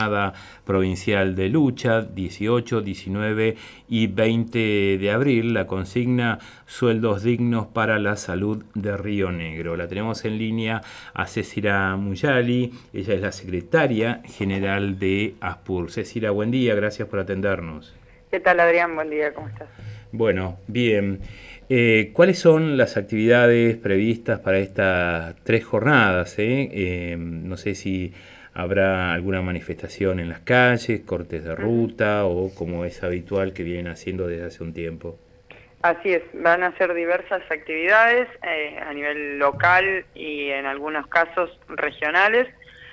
Jornada Provincial de Lucha, 18, 19 y 20 de abril, la consigna Sueldos Dignos para la Salud de Río Negro. La tenemos en línea a Cecilia Muyali, ella es la secretaria general de ASPUR. Cecilia, buen día, gracias por atendernos. ¿Qué tal, Adrián? Buen día, ¿cómo estás? Bueno, bien. ¿Cuáles son las actividades previstas para estas 3 jornadas? No sé si habrá alguna manifestación en las calles, cortes de ruta o como es habitual que vienen haciendo desde hace un tiempo. Así es, van a ser diversas actividades a nivel local y en algunos casos regionales.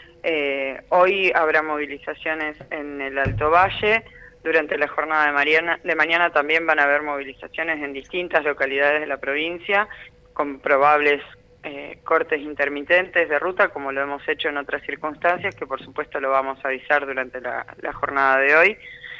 Hoy habrá movilizaciones en el Alto Valle. Durante la jornada de mañana también van a haber movilizaciones en distintas localidades de la provincia, con probables cortes intermitentes de ruta, como lo hemos hecho en otras circunstancias, que por supuesto lo vamos a avisar durante la jornada de hoy.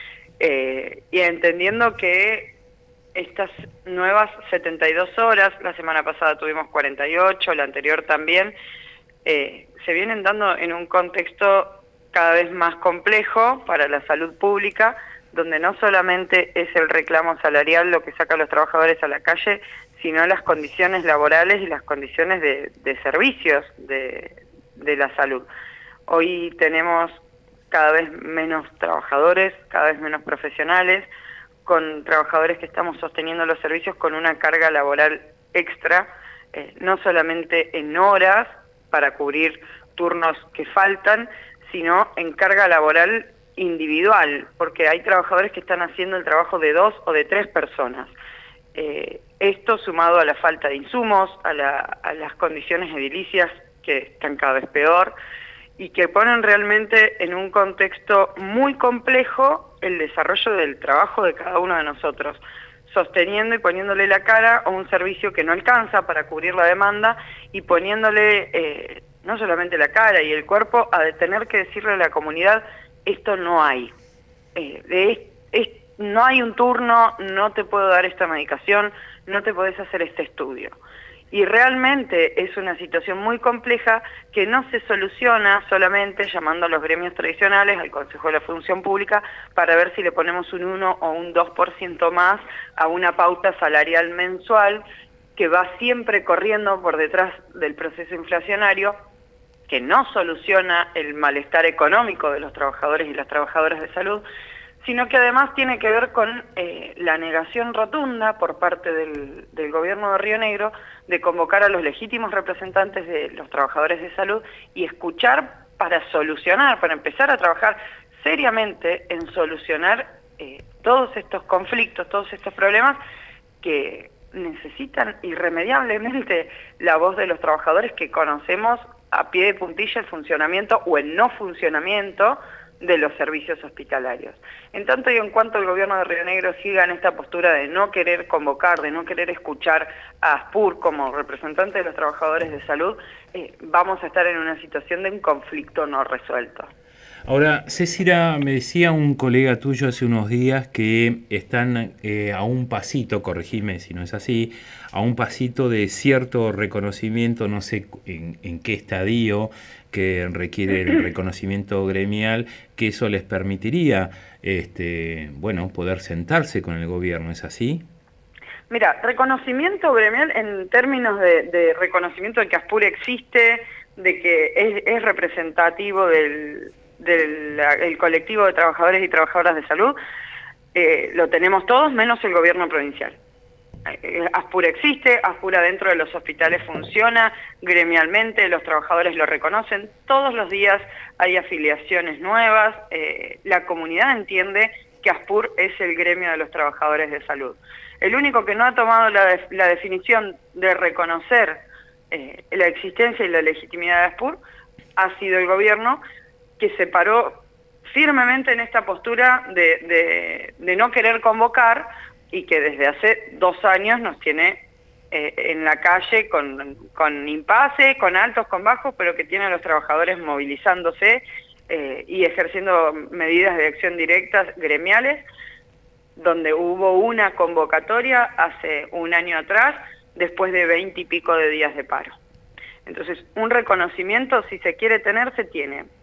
Y entendiendo que estas nuevas 72 horas, la semana pasada tuvimos 48, la anterior también, se vienen dando en un contexto cada vez más complejo para la salud pública, donde no solamente es el reclamo salarial lo que saca a los trabajadores a la calle, sino las condiciones laborales y las condiciones de servicios de la salud. Hoy tenemos cada vez menos trabajadores, cada vez menos profesionales, con trabajadores que estamos sosteniendo los servicios con una carga laboral extra, no solamente en horas para cubrir turnos que faltan, sino en carga laboral individual, porque hay trabajadores que están haciendo el trabajo de 2 o de 3 personas. Esto sumado a la falta de insumos, a las condiciones edilicias que están cada vez peor y que ponen realmente en un contexto muy complejo el desarrollo del trabajo de cada uno de nosotros, sosteniendo y poniéndole la cara a un servicio que no alcanza para cubrir la demanda y poniéndole no solamente la cara y el cuerpo a tener que decirle a la comunidad: esto no hay, no hay un turno, no te puedo dar esta medicación, no te podés hacer este estudio. Y realmente es una situación muy compleja que no se soluciona solamente llamando a los gremios tradicionales, al Consejo de la Función Pública, para ver si le ponemos un 1 o un 2% más a una pauta salarial mensual que va siempre corriendo por detrás del proceso inflacionario, que no soluciona el malestar económico de los trabajadores y las trabajadoras de salud, sino que además tiene que ver con la negación rotunda por parte del gobierno de Río Negro de convocar a los legítimos representantes de los trabajadores de salud y escuchar para solucionar, para empezar a trabajar seriamente en solucionar todos estos conflictos, todos estos problemas que necesitan irremediablemente la voz de los trabajadores que conocemos a pie de puntilla el funcionamiento o el no funcionamiento de los servicios hospitalarios. En tanto y en cuanto el gobierno de Río Negro siga en esta postura de no querer convocar, de no querer escuchar a ASPUR como representante de los trabajadores de salud, vamos a estar en una situación de un conflicto no resuelto. Ahora, Cecilia, me decía un colega tuyo hace unos días que están a un pasito, corregime si no es así, a un pasito de cierto reconocimiento, no sé en qué estadio, que requiere el reconocimiento gremial, que eso les permitiría poder sentarse con el gobierno, ¿es así? Mira, reconocimiento gremial en términos de reconocimiento de que ASPUR existe, de que es representativo del colectivo de trabajadores y trabajadoras de salud, lo tenemos todos menos el gobierno provincial. ASPUR existe, ASPUR adentro de los hospitales funciona gremialmente, los trabajadores lo reconocen, todos los días hay afiliaciones nuevas, la comunidad entiende que ASPUR es el gremio de los trabajadores de salud. El único que no ha tomado la definición de reconocer la existencia y la legitimidad de ASPUR ha sido el gobierno, que se paró firmemente en esta postura de no querer convocar y que desde hace 2 años nos tiene en la calle con impasse, con altos, con bajos, pero que tiene a los trabajadores movilizándose y ejerciendo medidas de acción directas gremiales, donde hubo una convocatoria hace 1 año atrás, después de 20 y pico de días de paro. Entonces, un reconocimiento, si se quiere tener, se tiene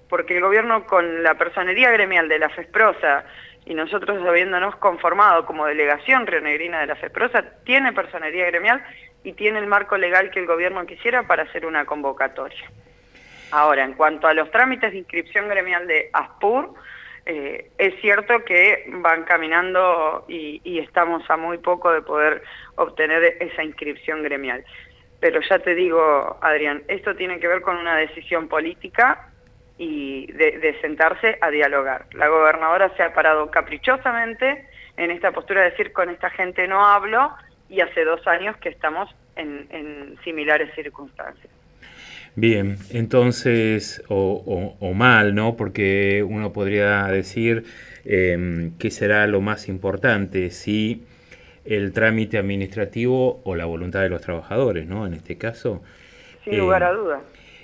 porque el gobierno con la personería gremial de la FESPROSA y nosotros habiéndonos conformado como delegación rionegrina de la FESPROSA, tiene personería gremial y tiene el marco legal que el gobierno quisiera para hacer una convocatoria. Ahora, en cuanto a los trámites de inscripción gremial de ASPUR, es cierto que van caminando y estamos a muy poco de poder obtener esa inscripción gremial. Pero ya te digo, Adrián, esto tiene que ver con una decisión política y de sentarse a dialogar. La gobernadora se ha parado caprichosamente en esta postura de decir con esta gente no hablo, y hace 2 años que estamos en similares circunstancias. Bien, entonces, o mal, ¿no? Porque uno podría decir qué será lo más importante, si el trámite administrativo o la voluntad de los trabajadores, ¿no? En este caso. Sin lugar a dudas.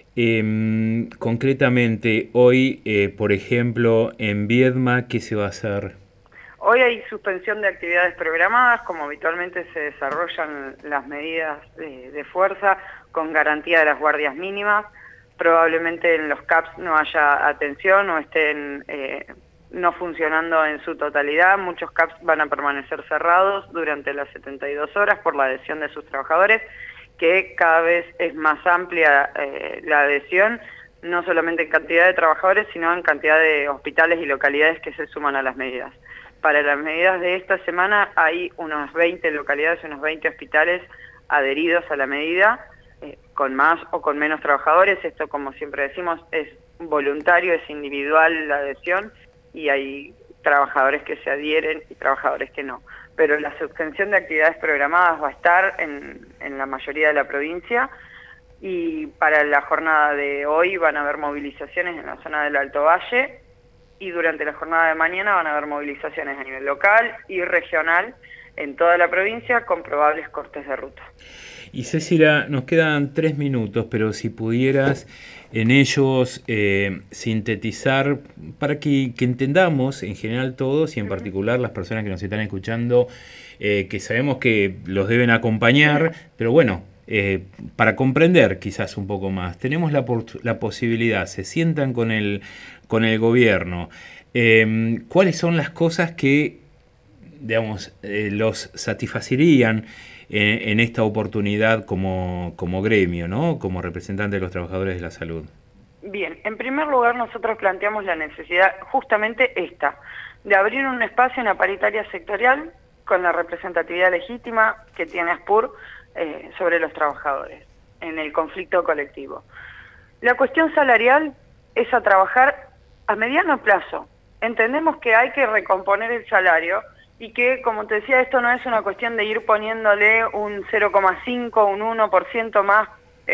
Concretamente, hoy, por ejemplo, en Viedma, ¿qué se va a hacer? Hoy hay suspensión de actividades programadas, como habitualmente se desarrollan las medidas de fuerza con garantía de las guardias mínimas. Probablemente en los CAPS no haya atención o estén no funcionando en su totalidad. Muchos CAPS van a permanecer cerrados durante las 72 horas por la adhesión de sus trabajadores, que cada vez es más amplia la adhesión, no solamente en cantidad de trabajadores, sino en cantidad de hospitales y localidades que se suman a las medidas. Para las medidas de esta semana hay unas 20 localidades, unos 20 hospitales adheridos a la medida, con más o con menos trabajadores. Esto, como siempre decimos, es voluntario, es individual la adhesión, y hay trabajadores que se adhieren y trabajadores que no. Pero la suspensión de actividades programadas va a estar en la mayoría de la provincia, y para la jornada de hoy van a haber movilizaciones en la zona del Alto Valle, y durante la jornada de mañana van a haber movilizaciones a nivel local y regional en toda la provincia con probables cortes de ruta. Y Cecilia, nos quedan 3 minutos, pero si pudieras en ellos sintetizar para que entendamos en general todos y en particular las personas que nos están escuchando, que sabemos que los deben acompañar, pero bueno, para comprender quizás un poco más, tenemos la posibilidad, se sientan con el gobierno, ¿cuáles son las cosas que, digamos, los satisfacerían en esta oportunidad como gremio, ¿no? Como representante de los trabajadores de la salud? Bien, en primer lugar nosotros planteamos la necesidad justamente esta, de abrir un espacio, una paritaria sectorial con la representatividad legítima que tiene ASPUR sobre los trabajadores en el conflicto colectivo. La cuestión salarial es a trabajar a mediano plazo. Entendemos que hay que recomponer el salario y que, como te decía, esto no es una cuestión de ir poniéndole un 0,5, un 1% más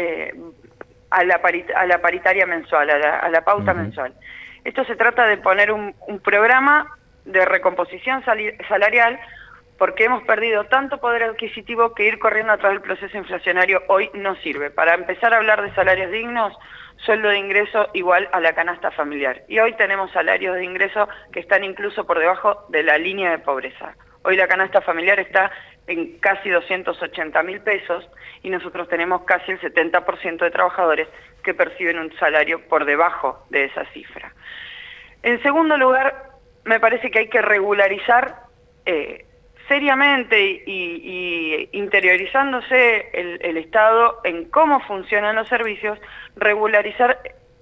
a la paritaria mensual, a la pauta mensual. Esto se trata de poner un programa de recomposición salarial, porque hemos perdido tanto poder adquisitivo que ir corriendo atrás del proceso inflacionario hoy no sirve. Para empezar a hablar de salarios dignos, sueldo de ingreso igual a la canasta familiar. Y hoy tenemos salarios de ingreso que están incluso por debajo de la línea de pobreza. Hoy la canasta familiar está en casi 280.000 pesos y nosotros tenemos casi el 70% de trabajadores que perciben un salario por debajo de esa cifra. En segundo lugar, me parece que hay que regularizar seriamente y interiorizándose el Estado en cómo funcionan los servicios, regularizar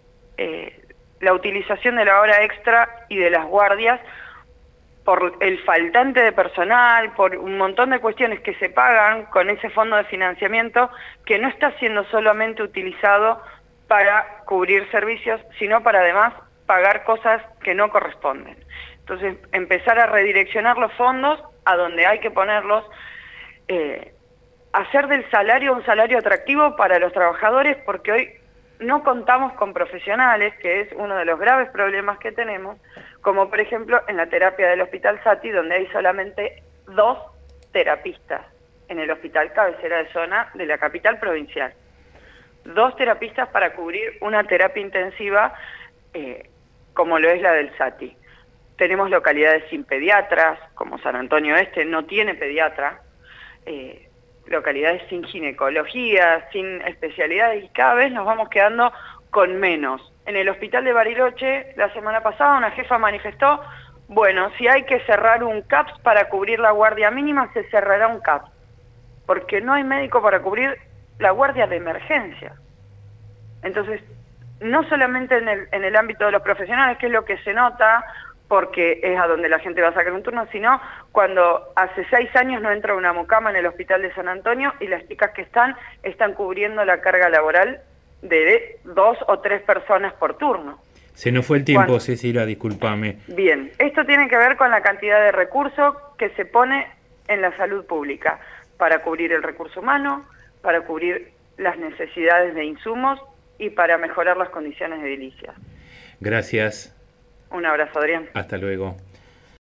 la utilización de la hora extra y de las guardias por el faltante de personal, por un montón de cuestiones que se pagan con ese fondo de financiamiento que no está siendo solamente utilizado para cubrir servicios, sino para además pagar cosas que no corresponden. Entonces, empezar a redireccionar los fondos a donde hay que ponerlos, hacer del salario un salario atractivo para los trabajadores, porque hoy no contamos con profesionales, que es uno de los graves problemas que tenemos, como por ejemplo en la terapia del Hospital Sati, donde hay solamente 2 terapistas en el hospital cabecera de zona de la capital provincial. 2 terapistas para cubrir una terapia intensiva como lo es la del Sati. Tenemos localidades sin pediatras, como San Antonio Este no tiene pediatra, localidades sin ginecología, sin especialidades, y cada vez nos vamos quedando con menos En el hospital de Bariloche, la semana pasada, una jefa manifestó, bueno, si hay que cerrar un CAPS para cubrir la guardia mínima, se cerrará un CAPS, porque no hay médico para cubrir la guardia de emergencia. Entonces, no solamente en el ámbito de los profesionales, que es lo que se nota, porque es a donde la gente va a sacar un turno, sino cuando hace 6 años no entra una mucama en el hospital de San Antonio y las chicas que están cubriendo la carga laboral de 2 o 3 personas por turno. Se nos fue el tiempo, Cecilia, discúlpame. Bien, esto tiene que ver con la cantidad de recursos que se pone en la salud pública para cubrir el recurso humano, para cubrir las necesidades de insumos y para mejorar las condiciones edilicias. Gracias. Un abrazo, Adrián. Hasta luego.